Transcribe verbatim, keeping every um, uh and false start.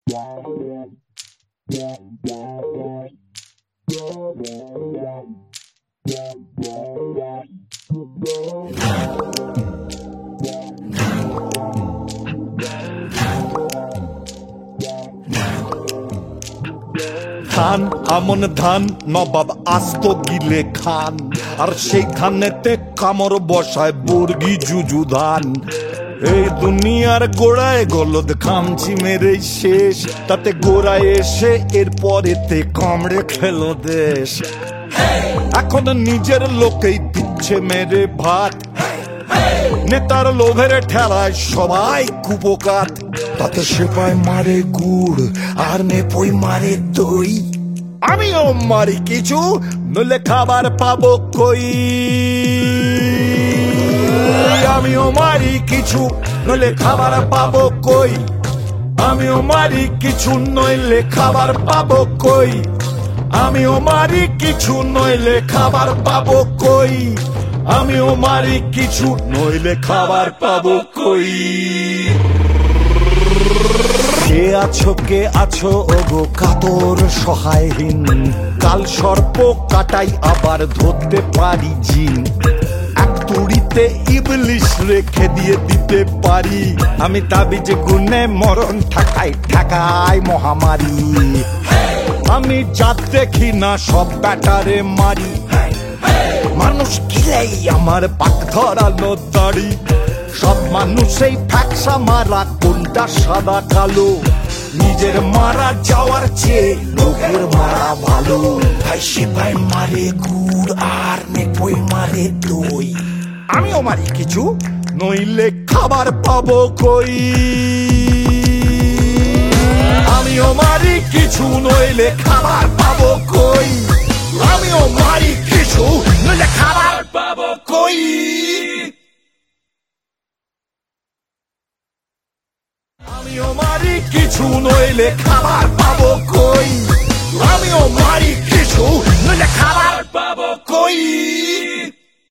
ধান আমন ধান নবাব আস্ত গিলে খান, আর সেই ধানেতে কামড় বসায় বর্গি জুজু ধান। এই দুনিয়ার গোড়ায় গলদ খামচি মেরে শেষ, তাতে গোড়ায় এসে এরপরেতে কামড়ে খেলো দেশ। এখন নিজের লোকেই দিচ্ছে মেরে ভাত, নেতার লোভের ঠেলায় সবাই কুপোকাত। তাতে সেপাই মারে গুড় আর নেপই মারে দই, আমিও মারি কিছু নইলে খাবার পাবো কই। আমিও মারি কিছু নইলে খাবার পাবো কই, আমিও মারি কিছু নইলে খাবার পাবো কই, আমিও মারি কিছু নইলে খাবার পাবো কই, আমিও মারি কিছু নইলে খাবার পাবো কই। কে আছো কে আছো ওগো কাতর সহায়হীন, কাল সর্প কাটাই আবার ধরতে পারি জিন। এক তুড়িতে ইবলিশ রেখে দিয়ে দিতে পারি, আমি তাবিজ গুনে মরণ ঠাকাই ঠাকাই মহামারী। আমি জাত দেখি না সব ব্যাটারে মারি, মানুষ গিলেই আমার পাক ধরানো দাড়ি। সব মানুষই ফ্যাকসা মারা, কোনটা সাদা কালো, নিজের মারা যাওয়ার চেয়ে লোকের মারা ভালো। ভাই সিপাই মারে গুড় আর নেপই মারে দই, আমিও মারি কিছু নইলে খাবার পাবো কই, আমিও মারি কিছু নইলে খাবার পাবো কই, আমিও মারি কিছু নইলে খাবার পাবো কই। আমিও মারি কিছু নইলে খাবার পাবো।